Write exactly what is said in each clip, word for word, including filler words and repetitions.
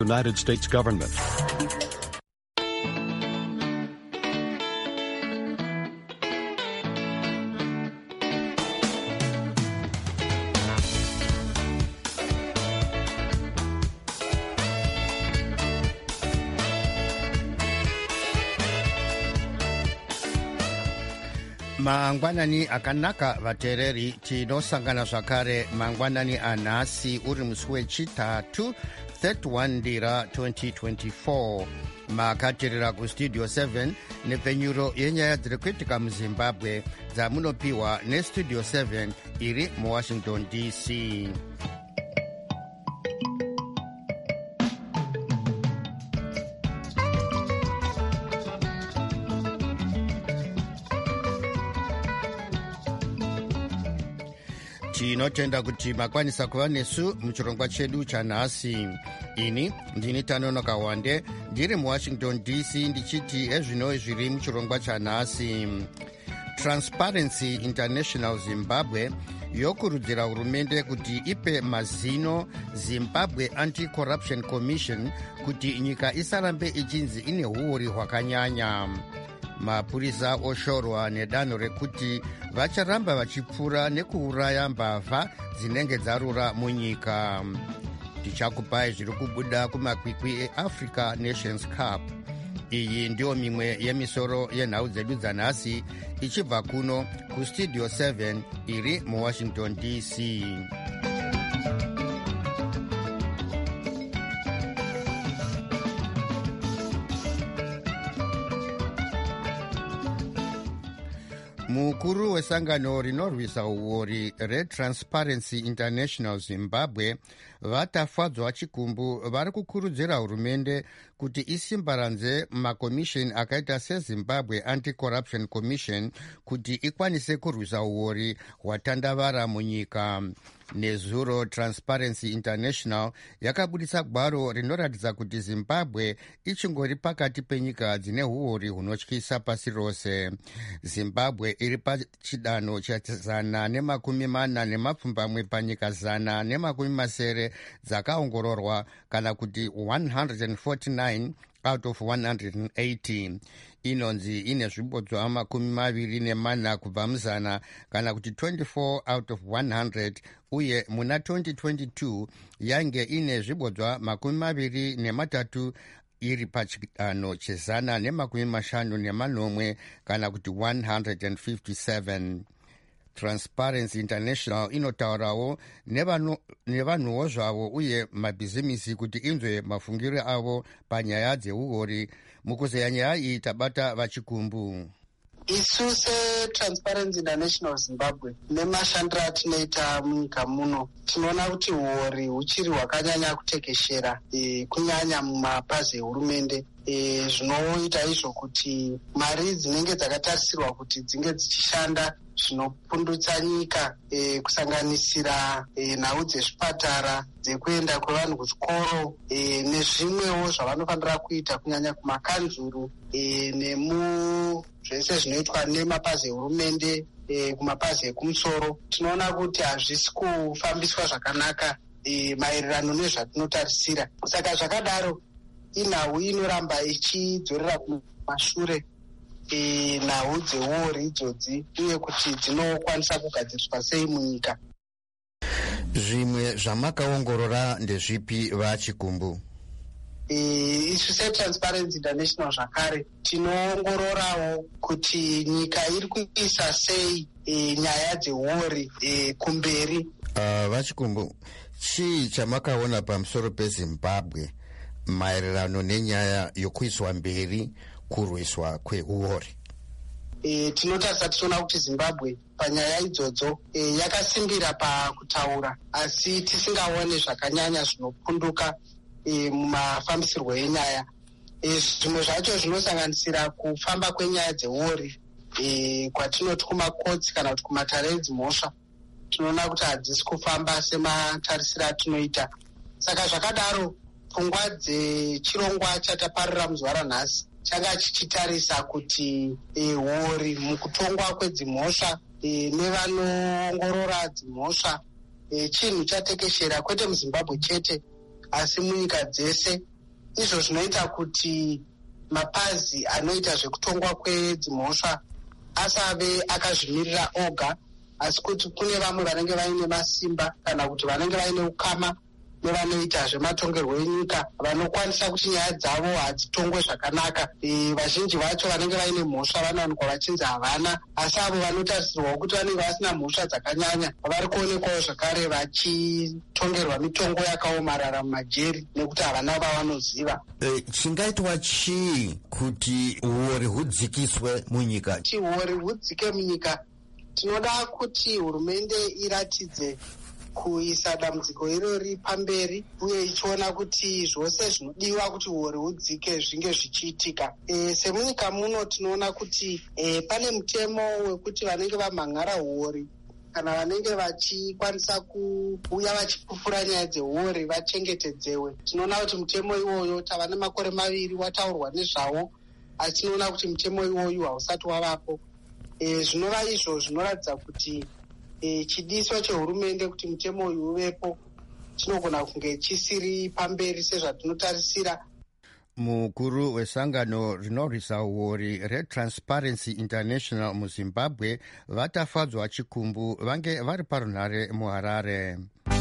United States government. mangwanani akanaka vateereri, tinosangana zvakare mangwanani anhasi uri musi wechitatu thirty-one ndira twenty twenty-four. makateerera kustudio seven nepfenyuro yenyaya dziri kuitika muzimbabwe dzamunopiwa nestudio seven iri muwashington D C. tinotenda kuti makwanisa kuva nesu muchirongwa chedu chanhasi. ini ndini Tanonoka Wande ndiri muwashington D C ndichiti ezvino zviri muchirongwa chanhasi. Transparency International Zimbabwe yokurudzira hurumende kuti ipe mazino Zimbabwe Anti-Corruption Commission kuti nyika isarambe ichinzi ine huori hwakanyanya. mapurisa oshorwa nedanho rekuti vacharamba vachipfura nekuuraya mbavha dzinenge dzarura munyika. tichakupai zviri kubuda kumakwikwi eAfrica Nations Cup. iyi ndiyo mimwe yemisoro yenhau dzedu dzanhasi ichibva kuno kustudio seven iri muwashington D C. mukuru wesangano rinorwisa uori reTransparency International Zimbabwe vatafadzwa chikumbu vari kukurudzira hurumende kuti isimbaranze makomisheni akaita seZimbabwe Anti-Corruption Commission kuti ikwanise kurwisa uori hwatandavara munyika. nezuro Transparency International yakabudisa gwaro rinoratidza kuti Zimbabwe ichingori pakati penyika dzine huori hunotyisa pasi rose. Zimbabwe iri pachidanho chazana nemakumi mana nemapfumbamwe panyika zana nemakumi masere dzakaongororwa kana kuti one hundred forty-nine out of one hundred eighty. inonzi ine zvibodzwa makumi maviri nemana kubva muzana kana kuti twenty-four out of one hundred, uye muna twenty twenty-two yange ine zvibodzwa makumi maviri nematatu iri pachidanho chezana nemakumi mashanu nemanomwe kana kuti one hundred fifty-seven. Transparency International inotaurawo nevanhuwo zvavo uye mabhizimisi kuti inzwe mafungiro avo panyaya dzeuori. mukuzeya nyaya iyi tabata vachikumbu. isu seTransparency International Zimbabwe nemashandiro atinoita munyika muno tinoona kuti uori huchiri hwakanyanya kutekeshera e, kunyanya mumapazi ehurumende. E, zvinoita izvo kuti mari dzinenge dzakatarisirwa kuti dzinge dzichishanda zvinopundutsa nyika e, kusanganisira e, nhau dzezvipatara, dzekuenda kwevanhu kuchikoro e, nezvimwewo zvavanofanira kuita kunyanya kumakanzuru e, nemu zvese zvinoitwa nemapazi ehurumende e, kumapazi ekumusoro. tinoona kuti hazvisi kufambiswa zvakanaka e, maererano nezvatinotarisira. saka zvakadaro inhau inoramba ichidzorera kumashure e, nhau dzeuori idzodzi uye kuti dzinokwanisa kugadziriswa sei munyika. zvimwe zvamakaongorora ndezvipi vachikumbu? E, isu seTransparency International zvakare tinoongororawo kuti nyika iri kuisa sei e, nyaya dzeuori e, kumberi. Uh, vachikumbu, chii chamakaona pamusoro peZimbabwe maererano nenyaya yokuiswa mberi kurwiswa kweuori? E, tinotarisa tichiona kuti Zimbabwe panyaya idzodzo e, yakasimbira pakutaura asi tisingaone zvakanyanya zvinopunduka e, mumafambisirwo enyaya. E, zvimwe zvacho zvinosanganisira kufamba kwenyaya dzeuori e, kwatinoti kumakotsi kana kuti kumatare edzimhosva. tinoona kuti hadzisi kufamba sematarisiro atinoita. saka zvakadaro pfungwa dzechirongwa chataparira muzuva ranhasi changa chichitarisa kuti uori e, mukutongwa kwedzimhosva e, nevanoongorora dzimhosva e, chinhu chatekeshera kwete muZimbabwe chete asi munyika dzese izvo zvinoita kuti mapazi anoita zvekutongwa kwedzimhosva asave akazvimirira oga, asi kuti kune vamwe vanenge vaine masimba kana kuti vanenge vaine ukama nevanoita zvematongerwo enyika vanokwanisa kuti nyaya dzavo hadzitongwe zvakanaka. E, vazhinji vacho vanenge vaine mhosva vanowanikwa vachinzi havana, asi avo vanotarisirwawo kuti vanenge vasina mhosva dzakanyanya vari kuonekwawo zvakare vachitongerwa mitongo yakaomarara mumajeri nekuti havana vavanoziva. E, chingaitwa chii kuti uori hudzikiswe munyika? Kuti uori hudzike munyika, tinoda kuti hurumende iratidze kuisa dambudziko irori pamberi uye ichiona kuti zvose zvinodiwa kuti uori hudzike zvinge zvichiitika. E, semunyika muno tinoona kuti e, pane mutemo wekuti vanenge vamhan'ara uori kana vanenge vachikwanisa kuuya vachipupura nyaya dzeuori vachengetedzewe. Tinoona kuti mutemo iwoyo tava nemakore maviri wataurwa nezvawo, asi tinoona kuti mutemo iwoyu hausati wavapo. E, zvinova izvo zvinoratidza kuti E, chidiso chehurumende kuti mutemo uyu uvepo chinogona kunge chisiri pamberi sezvatinotarisira. Mukuru wesangano rinorwisa uori reTransparency International muZimbabwe vatafadzwa chikumbu vange vari parunhare muHarare.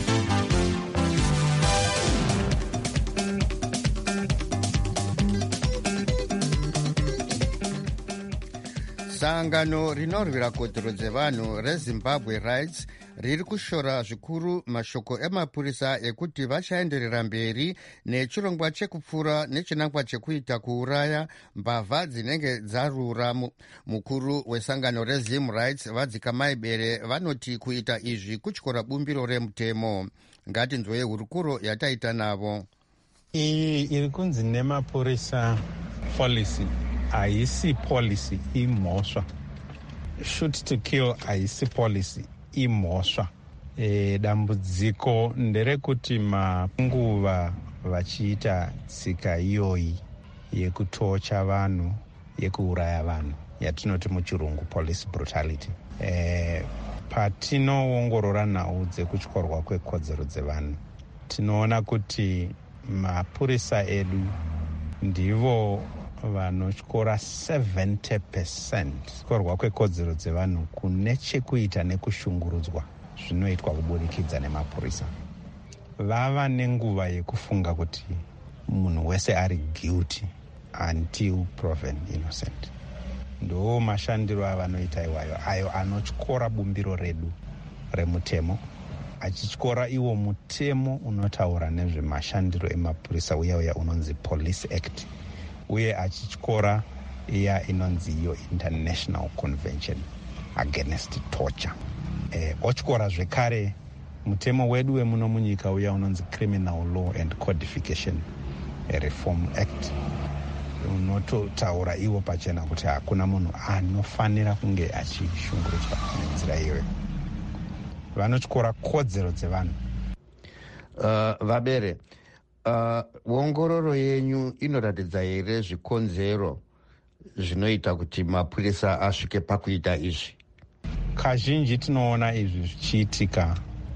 Sangano rinorwira kodzero dzevanhu reZimbabwe Rights riri kushora zvikuru mashoko emapurisa ekuti vachaenderera mberi nechirongwa chekupfura nechinangwa chekuita kuuraya mbavha dzinenge dzarura. Mukuru wesangano reZim Rights vadzika maibere vanoti kuita izvi kutyora bumbiro remutemo. Ngatinzwei hurukuro yataita navo. Iyi iri kunzi nemapurisa policy haisi policy imhosva. Shoot to kill haisi policy imhosva. E, dambudziko nderekuti manguva vachiita tsika iyoyi yekutocha vanhu, yekuuraya vanhu, yatinoti muchirungu police brutality. E, patinoongorora nhau dzekutyorwa kwekodzero dzevanhu tinoona kuti mapurisa edu ndivo vanotyora seventy percent kutorwa kwekodzero dzevanhu kune chekuita nekushungurudzwa zvinoitwa kuburikidza nemapurisa. Vava nenguva yekufunga kuti munhu wese ari guilty until proven innocent. Ndo mashandiro avanoita iwayo ayo anotyora bumbiro redu remutemo, achityora iwo mutemo unotaura nezvemashandiro emapurisa uya uya unonzi Police Act, uye achityora iya inonzi iyo International Convention Against Torture. E, otyora zvekare mutemo wedu wemuno munyika uya unonzi Criminal Law and Codification Reform Act, unototaura iwo pachena kuti hakuna munhu anofanira kunge achishungurudzwa nenzira iyoyo. Vanotyora kodzero dzevanhu. Uh, vabere, uh, ongororo yenyu inoratidza here zvikonzero zvinoita kuti mapurisa asvike pakuita izvi? Kazhinji tinoona izvi zvichiitika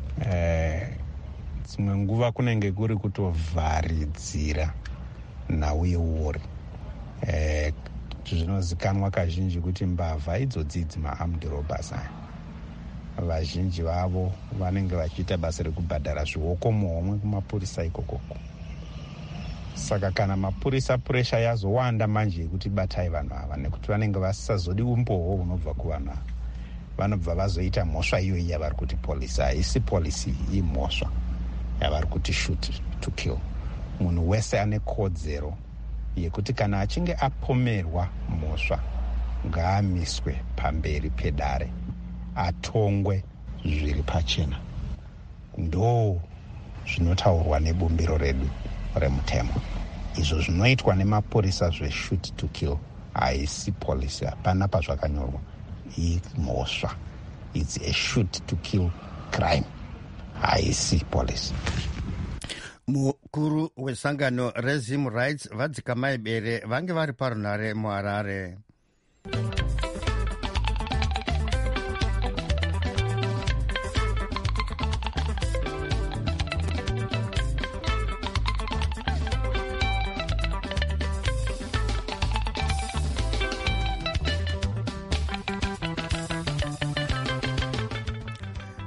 dzimwe eh, nguva kunenge kuri kutovharidzira nhau yeuori. Eh, zvinozikanwa kazhinji kuti mbavha idzodzi ma-armed robbers aya, vazhinji vavo vanenge vachiita basa rekubhadhara zvioko muhomwe kumapurisa ikokoko. Saka kana mapurisa puresha yazowanda manje yekuti batai vanhu ava, nekuti vanenge vasazodi umboho hunobva kuvanhu ava, vanobva vazoita mhosva iyo yavari kuti polisi. Haisi polisi imhosva yavari kuti shoot to kill. Munhu wese ane kodzero yekuti kana achinge apomerwa mhosva ngaamiswe pamberi pedare atongwe zviri pachena. Ndo zvinotaurwa nebumbiro redu remutemo. Izvo zvinoitwa nemapurisa zve-shoot to kill haisi polisi, hapana pazvakanyorwa. Imhosva. It's a shoot to kill crime. Haisi polisi. Mukuru wesangano reZim Rights vadzika maibere vange vari parunhare muHarare.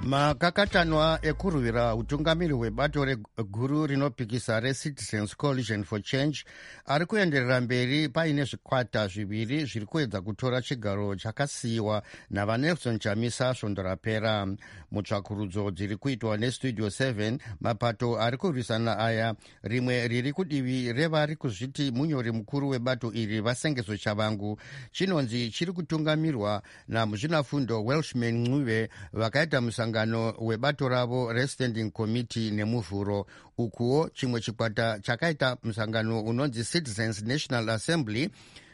makakatanwa ekurwira utungamiri hwebato reguru rinopikisa reCitizens Coalition for Change ari kuenderera mberi paine zvikwata zviviri zviri kuedza kutora chigaro chakasiyiwa navaNelson Chamisa svondo rapera. Mutsvakurudzo dziri kuitwa neStudio seven, mapato ari kurwisana aya, rimwe riri kudivi revari kuzviti munyori mukuru webato iri Vasengeso Chavangu, chinonzi chiri kutungamirwa namuzvinafundo Welshman Ncube, vakaita musangano webato ravo reStanding Committee nemuvhuro. Ukuwo chimwe chikwata chakaita musangano unonzi Citizens National Assembly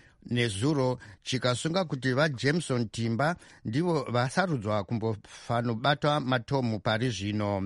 nezuro chikasunga kuti vaJameson Timba ndivo vasarudzwa kumbofanobata matomu pari zvino.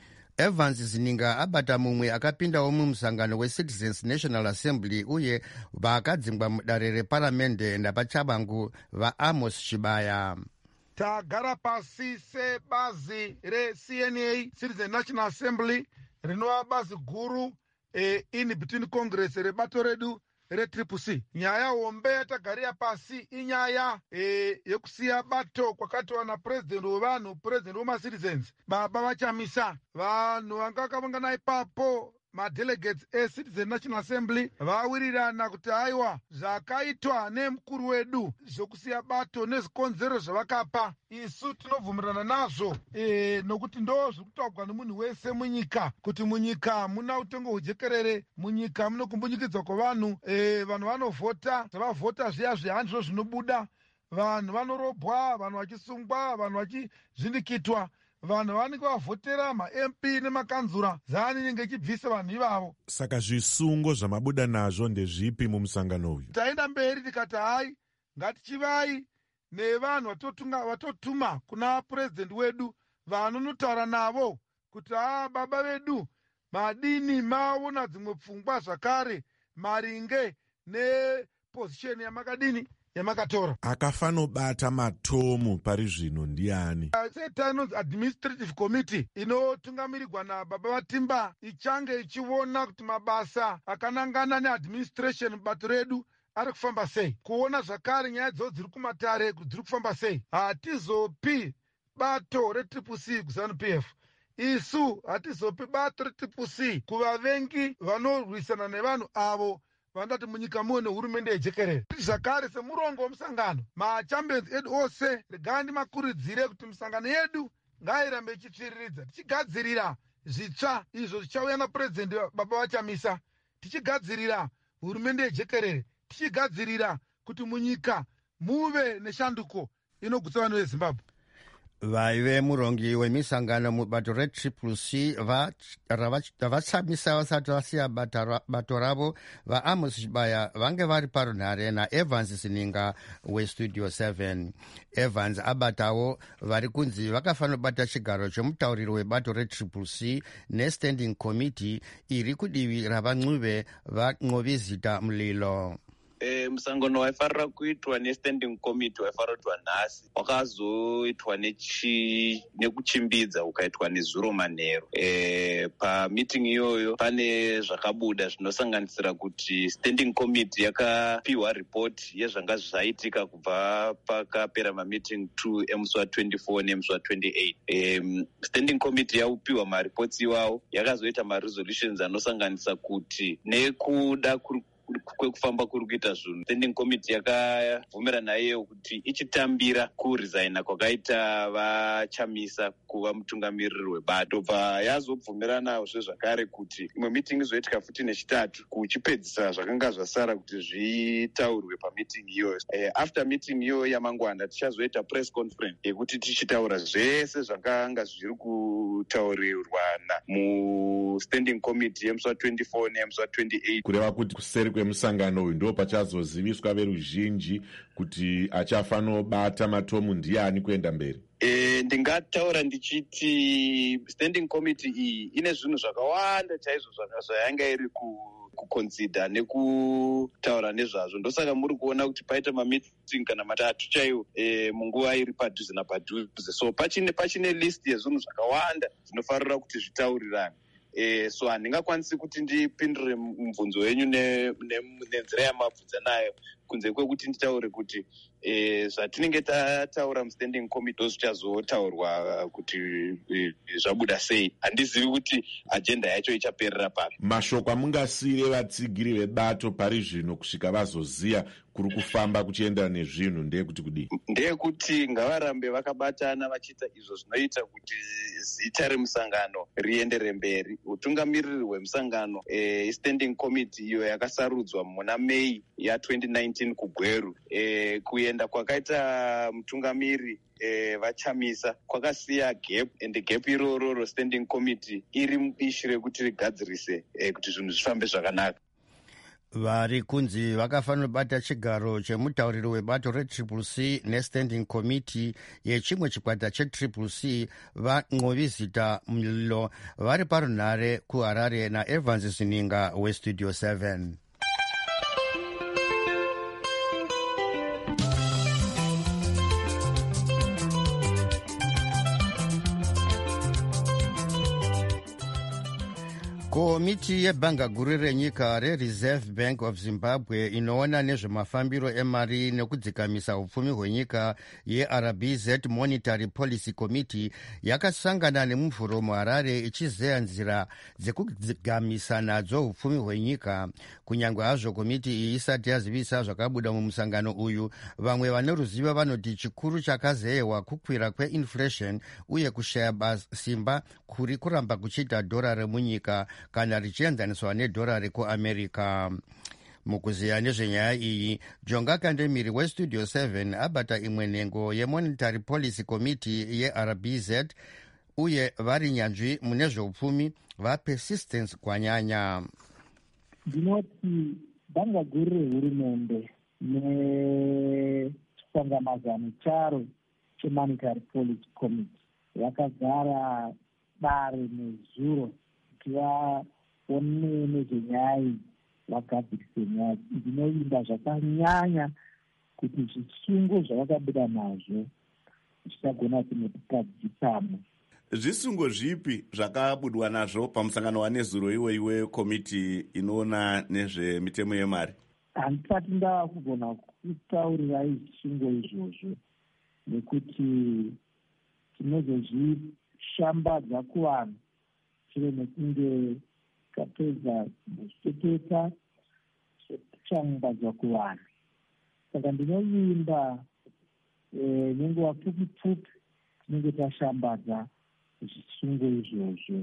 Evans Zininga abata mumwe akapindawo mumusangano weCitizens National Assembly uye vakadzingwa mudare reparamende napachavangu vaAmos Chibaya. Tagara pasi sebazi re-C N A, Citizen National Assembly, rinova bazi guru eh, in between Congress rebato redu re-Triple C. Nyaya hombe yatagarira pasi inyaya eh, yekusiya bato kwakatiwa na president wevanhu, president wema-citizens, baba vaChamisa. Vanhu vanga vakavangana ipapo madelegates eCitizen National Assembly vawirirana kuti aiwa zvakaitwa nemukuru wedu zvokusiya bato nezvikonzero zvavakapa isu tinobvumirana nazvo e, nokuti ndo zviri kutaurwa nemunhu wese munyika kuti munyika muna utongo hujekerere, munyika muno kumbunyikidzwa kwavanhu, e, vanhu vanovhota, zvavavhota zviya zvihandizvo zvinobuda, vanhu vanorobwa, vanhu vachisungwa, vanhu vachizvindikitwa, vanhu vanenge vavhotera maM P nemakanzura zani inenge ichibvisa vanhu ivavo. Saka zvisungo zvamabuda nazvo ndezvipi mumusangano uyu? Taenda mberi tikati hai ngatichivai nevanhu vatotuma kuna president wedu vanonotaura navo kuti haa baba vedu madini maona dzimwe pfungwa zvakare maringe nepozisheni yamakadini yamakatora. Akafanobata matomu pari zvino ndiani? Seta inonzi administrative committee inotungamirirwa nababa vaTimba ichange ichiona kuti mabasa akanangana neadministration mubato redu ari kufamba sei, kuona zvakare nyaya dzo dziri kumatare dziri kufamba sei. Hatizopi bato reTriple C kuZANU P F, isu hatizopi bato reTriple C kuvavengi vanorwisana nevanhu avo vandati munyika muone hurumende yejekerere. Zvakare semurongo womusangano, machampions edu ose regai makuridzire kuti misangano yedu ngairambe ichitsviriridza, tichigadzirira zvitsva izvo zvichauya napresident baba vaChamisa, tichigadzirira hurumende yejekerere, tichigadzirira kuti munyika muve neshanduko inogutsa vanhu veZimbabwe. Vaive murongi wemisangano mubato reTriple C vaChamisa vasati vasiya bato ravo vaAmos Chibaya vange vari parunhare naEvans Zininga weStudio seven. Evans abatawo vari kunzi vakafanobata chigaro chomutauriri webato reTriple C neStanding Committee iri kudivi ravaNcube vaNcovizita Mlilo. E, musangano waifarira kuitwa neStanding Committee waifarira kuitwa nhasi, wakazoitwa nekuchimbidza ukaitwa nezuro manheru. E, pamiting iyoyo pane zvakabuda zvinosanganisira kuti Standing Committee yakapiwa report yezvanga zvaitika kubva pakapera mamiting two emusi wa24 nemusi wa28. E, Standing Committee yaupiwa mareports iwawo yakazoita maresolutions anosanganisa kuti nekuda kuri kwekufamba kuri kuita zvinhu, Standing Committee yakabvumira nayo kuti ichitambira kuresigna kwakaita vaChamisa kuva mutungamiriri webato. Bva yazobvumiranazve zvakare kuti imwe meeting izoitika futi nechitatu kuchipedzisa zvakanga zvasara kuti zvitaurwe pameeting iyoyo. E, after meeting iyoyo yamangwana tichazoita press conference yekuti tichitaura zvese zvakanga zviri kutaurirwana muStanding Committee yemusi wa24 neyemusi wa28. Kureva kuti kuseri kwemusangano uyu ndo pachazoziviswa veruzhinji kuti achafanobata matomu ndiani kuenda mberi. E, ndingataura ndichiti Standing Committee iyi ine zvinhu zvakawanda chaizvo zvayanga iri kuconsider nekutaura nezvazvo. Ndosaka muri kuona kuti paita mameeting kana matatu chaiwo e, munguva iri padhuze napadhuze. So pachine pachine list yezvinhu zvakawanda zvinofarira kuti zvitaurirane. E, so handingakwanisi kuti ndipindure mubvunzo wenyu nenzira yamabvunza nayo kunze kwekuti nditaure kuti e, zvatinenge tataura mustanding committee ndozvichazotaurwa kuti e, zvabuda sei. Handizivi kuti ajenda yacho ichaperera papi. Mashoko amungasiyire vatsigiri vebato pari zvino kusvika vazoziya kuri kufamba kuchiendera nezvinhu ndeyekuti kudii? Ndeyekuti ngavarambe vakabatana vachiita izvo zvinoita kuti zita remusangano riendere mberi. Utungamiriri hwemusangano e, standing committee iyo yakasarudzwa muna Mei ya twenty nineteen kuGweru, e, kuenda kwakaita mutungamiri E, vachamisa kwakasiya gap, and gap iroro standing committee iri mubishi rekuti rigadzirise e, kuti zvinhu zvifambe zvakanaka. Vari kunzi vakafanira kubata chigaro chemutauriri webato retriple C nestanding committee yechimwe chikwata chetriple C van'ovizita mulilo vari parunhare kuHarare naEvans Sininga westudio seven. Komiti yebhanga guru renyika reReserve Bank of Zimbabwe inoona nezvemafambiro emari nekudzikamisa upfumi hwenyika yeR B Z Monetary Policy Committee yakasangana nemumvuro muHarare ichizeya nzira dzekudzikamisa nadzo upfumi hwenyika. Kunyange hazvo komiti iyi isati yazivisa zvakabuda mumusangano uyu, vamwe vane ruzivo vanoti chikuru chakazeyewa kukwira kweinflation uye kushaya simba kuri kuramba kuchiita dhora remunyika kana richienzaniswa nedhora rekuAmerica. Mukuziya nezvenyaya iyi, Jonga Kandemiri westudio seven abata imwe nhengo yeMonetary Policy Committee yeR B Z uye vari nyanzvi mune zveupfumi vaPersistence Gwanyanya. Ndinoti bhanga guru rehurumende nechisongamazano charo cheMonetary Policy Committee vakagara dare nezuro kuti vaone nezvenyaya iyi vagadzirise nyaya. Ndinoimba zvakanyanya kuti zvisungo zvavakabuda nazvo zvichagona kunotadzisamo. Zvisungo zvipi zvakabudwa nazvo pamusangano wanezuro iwe iwe komiti inoona nezvemitemo yemari? Handisati ndava kugona kutaurirai zvisungo izvozvo nekuti tinozozvishambadza kuvanhu shure mekunge tapedza kuzviteketa zvokushambadzwa kuvanhu. Saka ndinoimba nenguva pfupi pfupi tinenge tashambadza zvisungo izvozvo,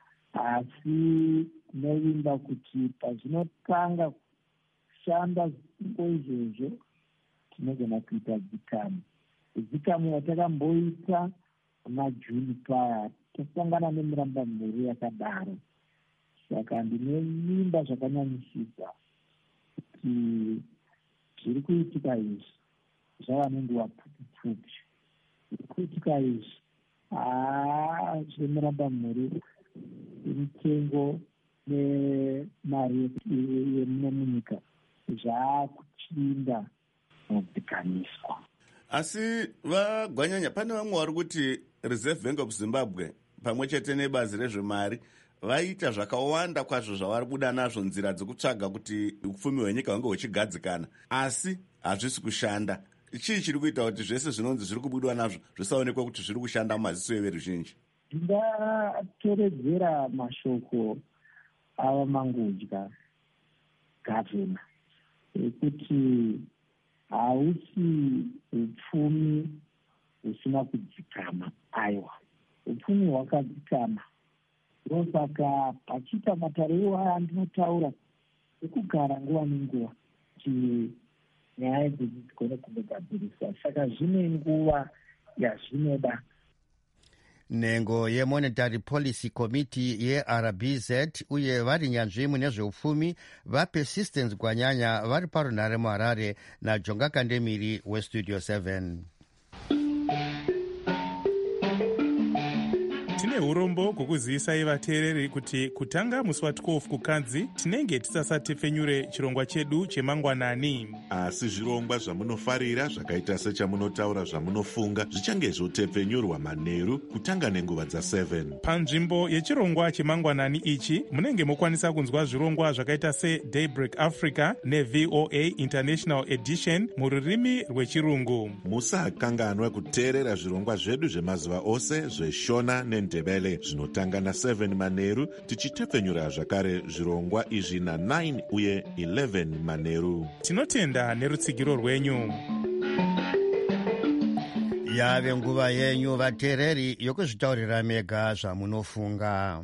asi tinoimba kuti pazvinotanga kushanda zvisungo izvozvo tinogona kuita dzikamu. Dzikamu yatakamboita majuni paya tasangana nemuramba mhuri yakadaro. Saka ndinoimba zvakanyanyisisa kuti zviri kuitika izvi zvava nenguva pfupi pfupi. Zviri kuitika izvi haa zvemuramba mhuri mitengo nemari yemuno munyika zvaakuchinda mudzikaniswa. Asi vaGwanyanya, pane vamwe vari kuti Reserve Bank of Zimbabwe pamwe chete nebazi rezvemari vaita zvakawanda kwazvo zvavari kubuda nazvo, nzira dzekutsvaga kuti upfumi hwenyika hunge huchigadzikana, asi hazvisi kushanda. Chii chiri kuita kuti zvese zvinonzi zviri kubudwa nazvo zvisaonekwa kuti zviri kushanda mumaziso everuzhinji? Ndatoredzera mashoko ava mangudya gavhena ekuti hausi upfumi husina kudzikama. Aiwa, upfumi hwakadzikama. Ndosaka pachiita matariro aya ndinotaura ekugara nguva nenguva kuti nyaya idzi dzigone kundogadzirisa. Saka zvine nguva yazvinoda. Nhengo yeMonetary Policy Committee yeR B Z uye vari nyanzvi mune zveupfumi vaPersistence Gwanyanya vari parunhare muHarare naJonga Kandemiri westudio seven. Tine tine urombo hwekuzivisa vateereri kuti kutanga musi wa12 kukadzi tinenge tisasatepfenyure chirongwa chedu chemangwanani. Asi zvirongwa zvamunofarira zvakaita sechamunotaura zvamunofunga zvichange zvotepfenyurwa manheru kutanga nenguva dza7. Panzvimbo yechirongwa chemangwanani ichi munenge mokwanisa kunzwa zvirongwa zvakaita seDaybreak Africa neV O A International Edition mururimi rwechirungu. Musakanganwa kuteerera zvirongwa zvedu zvemazuva ose zveshona nendebele zvinotanga na7 manheru tichitepfenyura zvakare zvirongwa izvi na9 uye eleven manheru. Tinotenda nerutsigiro rwenyu. Yave nguva yenyu vateereri yokuzvitaurira mega zvamunofunga.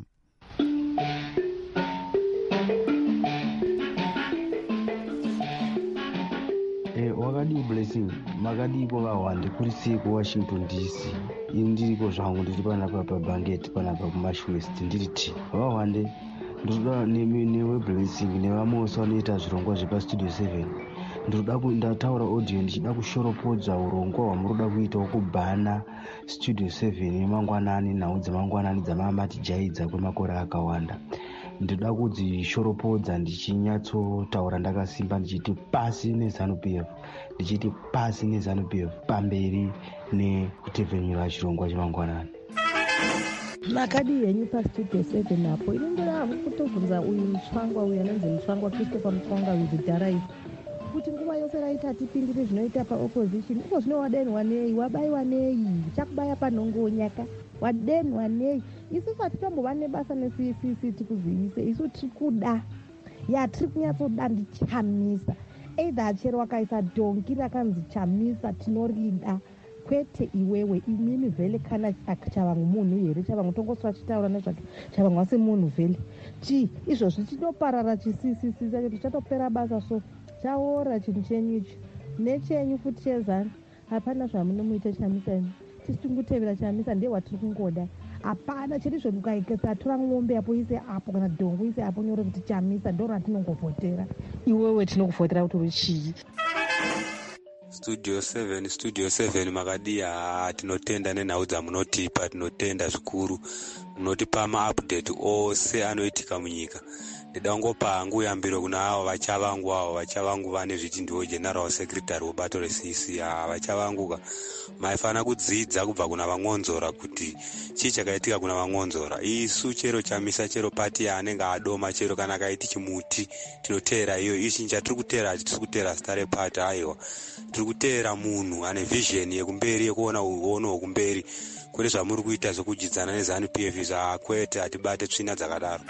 Wakadii Blessing, makadiko vahwande kuri siku Washington D C. Ini ndiriko zvangu ndiri panapa pabhangeti panapa kuMashwest ndiri ti. Vahwande ndoda newe Blessing nevamose vanoita zvirongwa zvepastudio seven. Ndoda ndataura audio ndichida kushoropodza urongwa hwamuroda kuita wokubhana studio seven yemangwanani nhau dzemangwanani dzamamatijaidza kwemakore akawanda. Ndoda kudzishoropodza ndichinyatsotaura ndakasimba ndichiti pasi neZANU-P F ndichiti pasi neZANU-P F pamberi nekutepfenyura chirongwa chemangwanani. Makadi yenyu pastudio seven apo inongoda hangu kutobvunza uyu mutsvangwa uyu anonzi mutsvangwa Christopher Mutsvanga wizidharai kuti nguva yose raita atipindire zvinoita paopposition iko zvino wadenhwa nei, wabaiwa nei, chakubaya panhongonyaka wadenhwa nei. Isu fatitombova nebasa ne-C C C tikuzivise isu tiri kuda ya tiri kunyatsoda ndichamisa either chero wakaisa dongi rakanzi chamisa tinorida kwete iwewe imini vhele kana chavangu munhu here chavangu tongoswa chitaura nezvake chavangu asi munhu vhele chi izvozvi chinoparara chi-C C C chacho tichatopera basa so chaora chinhu chenyu ichi nechenyu futi chezana hapana zvamunomuita chamisa imi tisi tingutevera chamisa ndiye watiri kungoda hapana chiri zvokukaikatora ng'ombe apo ise apo kana dhongo ise apo nyore kuti chamisa ndo ratinongovhotera iwewe tinokuvhotera kuti uri chii. Studio seven, Studio seven makadiya tinotenda nenhau dzamunotipa, tinotenda zvikuru munotipa maupdate ose anoitika munyika. Ndida ngopa hangu yambiro kuna avo vachavangu avo vachavangu vane zviti ndiwo general secretary webato re-C C A vachavanguka maifana kudzidza kubva kuna van'onzora kuti chii chakaitika kuna van'onzora. Isu chero chamisa chero pati yaanenge adoma chero kana kaiti chimuti tinotera iyo ichi chatiri kutera hatisi kutera zita repati aiwa tiri kutera munhu ane vision yekumberi yekuona uono hwekumberi kwete zvamuri kuita zvokujidzana neZANU-P F zvakwete hatibate tsvina dzakadaro.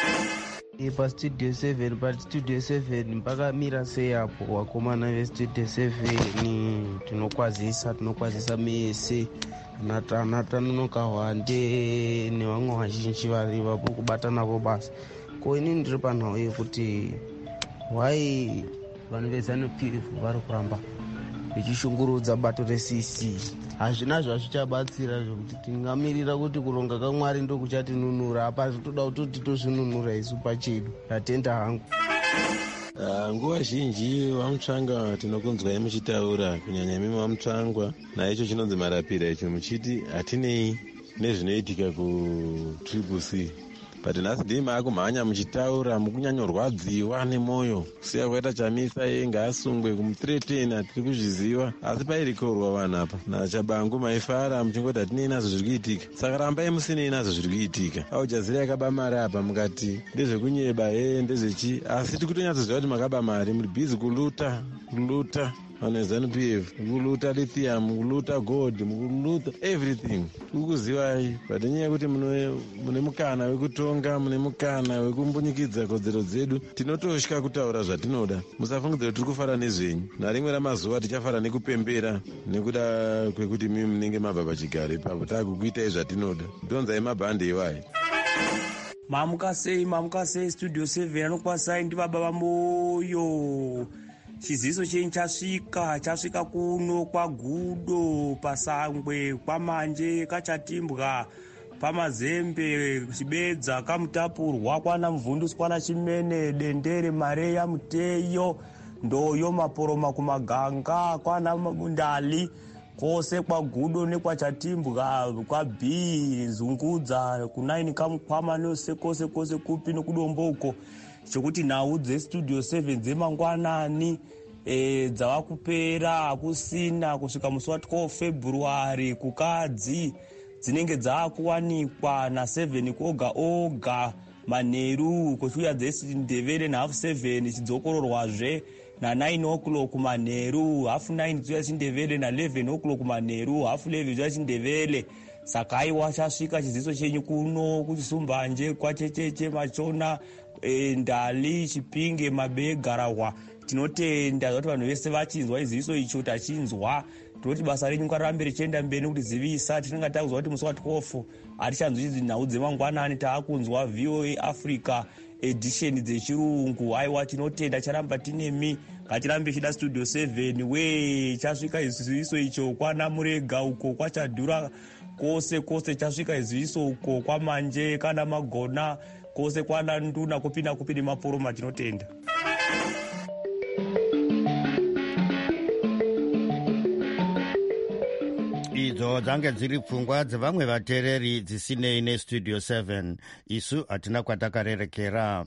pastudio seven pastudio seven mpakamira sei apo wakomana vestudio seven tinokwazisa tinokwazisa mese natanonoka hwande nevamwe vazhinji vari vapo kubata navo basa ko ini ndiri panhau yekuti wai vanhu veZANU-P F vari kuramba vechishungurudza bato re-C C hazvina zvazvichabatsira zvekuti tingamirira kuti kuronga kaMwari ndo kuchatinunura apa zvitoda kuti tozvinunura isu pachedu ndatenda hangu. Uh, nguva zhinji vamutsvanga tinokunzwai muchitaura kunyanya imi vamutsvangwa naicho chinonzi marapira icho muchiti hatinei nezvinoitika kutriple C but nhasi ndii maakumhanya muchitaura mukunyanyorwadziwa nemwoyo kusiya kwaita chamisa ye ngaasungwe kumuthreaten hatiri kuzviziva asi pairikorwa vanhu apa nachabangu maifara muchingoti hatinei nazvo zviri kuitika saka rambai musinei nazvo zviri kuitika aujazira yakaba mari apa mukati ndezvekunyeba he ndezvechi asi tiri kutonyatsoziva kuti makaba mari muri bhizi kuluta kuluta vanhu veZANU-P F mukuluta lithium mukuluta gold mukuluta everything ukuzivai but nyaya yekuti mune mukana wekutonga mune mukana wekumbunyikidzira kodzero dzedu tinotosvika kutaura zvatinoda musafungidzira kuti tiri kufara nezvenyu narimwe ramazuva tichafara nekupembera nekuda kwekuti mimi munenge mabva pachigaro ipapo taakukuitai zvatinoda donzai mabhande iwai. Mamuka sei mamuka sei studio seven anokwasai ndi baba vamoyo chiziso chenyu chasvika chasvika kuno kwagudo pasangwe kwamanje kachatimbwa pamazembe chibedza kamutapurwa kwana mvundus kwana chimene dendere mareya muteyo ndoyo maporoma kumaganga kwana mabundali kwose kwagudo nekwachatimbwa kwabhi zungudza kunaini kamukwama nose kwose kwose kupi nokudomboko chokuti nhau dzestudio seven dzemangwanani e, dzava kupera hakusina kusvika musi wa twelve February kukadzi dzinenge dzaakuwanikwa na7 oga oga manheru kuchiuya dzesindevere nahafu seven chidzokororwazve na9 o'clock manheru hafu nine chiuya chindevere na11 o'clock manheru hafu eleven chiuya chindevere. Saka aiwa chasvika chiziso chenyu kuno kuchisumbanje kwachecheche machona e, ndali chipinge mabegarahwa tinotenda kuti vanhu vese vachinzwa iziso icho tachinzwa tinoti basa renyu ngarirambe richienda mberi kutizivisa. Tinenge takuzwa kuti musi wa twelve hatichanzwi idzi nhau dzemangwanani taakunzwa V O A Africa edition dzechirungu. Aiwa tinotenda charamba tinemi ngatirambe chida studio seven we chasvika iziso icho kwana Murega uko kwachadhura kwose kwose chasvika iziso uko kwamanje kana Magona kwose kwana Nduna kupinda kupi nemaporoma tinotenda. idzo dzange dziri pfungwa dzevamwe vateereri dzisinei nestudio seven. isu hatina kwatakarerekera.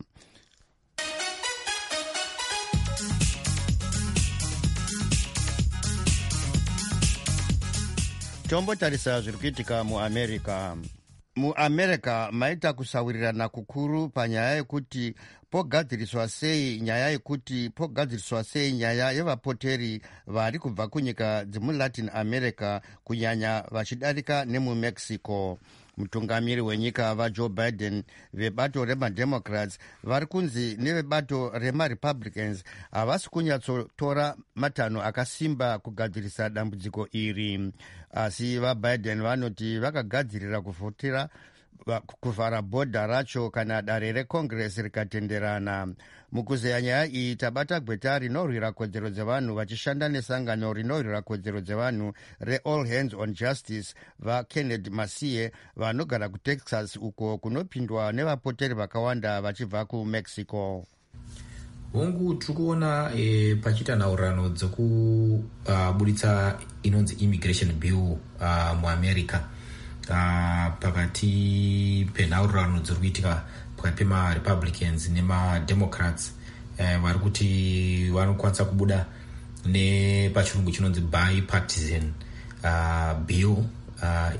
tombotarisa zviri kuitika muamerica. muamerica maita kusawirirana kukuru panyaya yekuti pogadziriswa sei nyaya yekuti pogadziriswa sei nyaya yevapoteri vari kubva kunyika dzemulatin america kunyanya vachidarika nemumexico. mutungamiri wenyika vajoe Biden vebato remademocrats vari kunzi nevebato remarepublicans havasi kunyatsotora matanho akasimba kugadzirisa dambudziko iri, asi vabiden vanoti vakagadzirira kuvhotera kuvhara bhodha racho kana dare recongress rikatenderana. mukuzeya nyaya iyi tabata gweta rinorwira kodzero dzevanhu vachishanda nesangano rinorwira kodzero dzevanhu reall hands on justice vakennedy masiye vanogara kutexas uko kunopindwa nevapoteri vakawanda vachibva kumexico. hongu tiri kuona e, pachiita nhaurirano dzekubuditsa uh, inonzi immigration bill uh, muamerica uh, pakati penhaurirano dziri kuitika pakati pemarepublicans nemademocrats uh, vari kuti vanokwanisa kubuda nepachirungu chinonzi bipartisan uh, bill uh,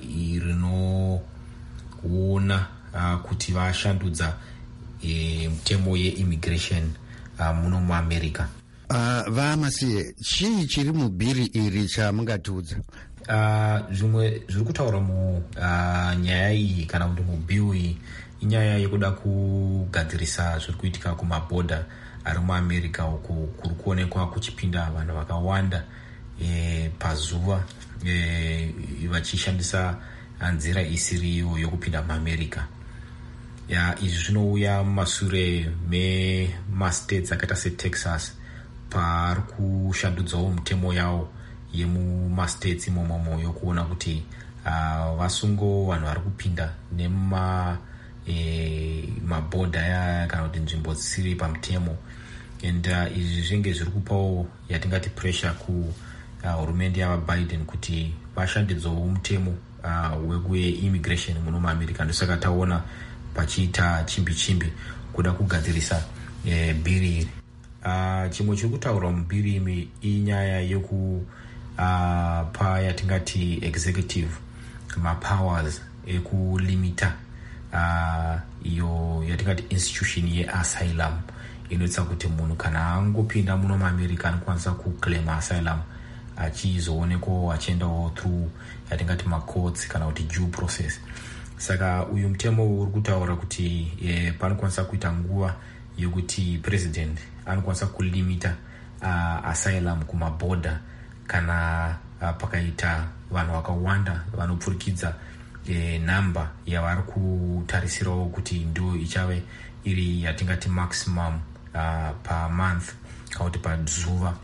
rinoona uh, kuti vashandudza e, mutemo yeimmigration uh, muno muamerica. Uh, vamasiye chii chiri mubhiri iri chamungatiudza? Uh, zvimwe zviri kutaura munyaya uh, iyi kana kuti mubhill iyi inyaya yekuda kugadzirisa zviri kuitika kumabhodha ari muamerica uku kuri kuonekwa kuchipinda vanhu vakawanda e, pazuva e, vachishandisa nzira isiriyo yokupinda muamerica. ya izvi zvinouya mumashure memastates akaita setexas pari kushandudzawo mutemo yawo yemumastates imomomo yokuona kuti uh, vasungo vanhu vari kupinda nemuma e, mabhodha ya kana kuti nzvimbo dzisiri pamutemo. and uh, izvi zvinge zviri kupawo yatingati pressure kuhurumende uh, yavabiden kuti vashandidzawo mutemo uh, wekuimmigration muno muamerica. ndosaka taona pachiita chimbi chimbi kuda kugadzirisa e, bhiri iri. Uh, chimwe chiri kutaurwa mubhiri imi inyaya yeku uh, pa yatingati executive mapowers ekulimita uh, iyo yatingati institution yeasylum inoitsa kuti munhu kana angopinda muno muamerica anokwanisa kuclaim asylum achizoonekwa achiendawo through yatingati macourts kana kuti due process. Saka uyu mutemo uri kutaura kuti e, panokwanisa kuita nguva yekuti president anokwanisa kulimita uh, asylum kumabhodha kana uh, pakaita vanhu vakawanda vanopfurikidza e, namba yavari kutarisirawo kuti ndo ichave iri yatingati maximum uh, per month kana kuti pazuva.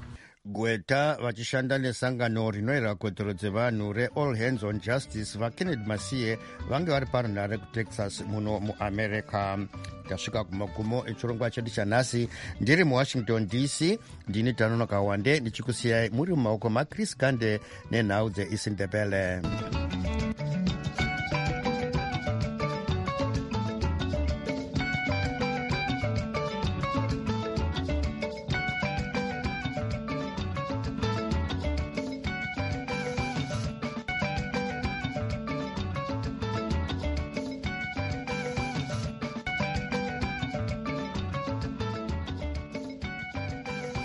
gweta vachishanda nesangano rinoera kodzero dzevanhu reall hands on justice vakennedy masiye vange vari parunhare kutexas muno muamerica. tasvika kumagumo echirongwa chedu chanhasi. ndiri muwashington D C ndini Tanonoka Wande ndichikusiyai muri mumaoko maChris Gande nenhau dzeisindebele.